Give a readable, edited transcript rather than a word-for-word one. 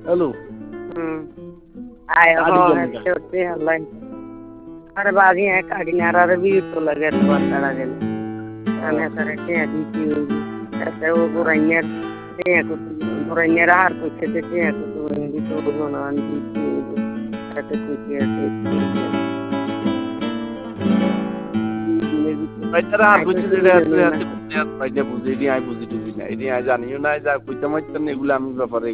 Hello. Ayo hote Allah. Har baagi hai kadinara ravi to lage to batara gel. Ane sarete adi ki ate wo buranya te ko buranya har ko chete te ko indi to no andi ki ate ko ki ate Baitara har kuch jede ate ate baitya buzi ni ai buzi tu ni ai জানিও না যা কইতে মাইতে না এগুলা আমি ব্যাপারে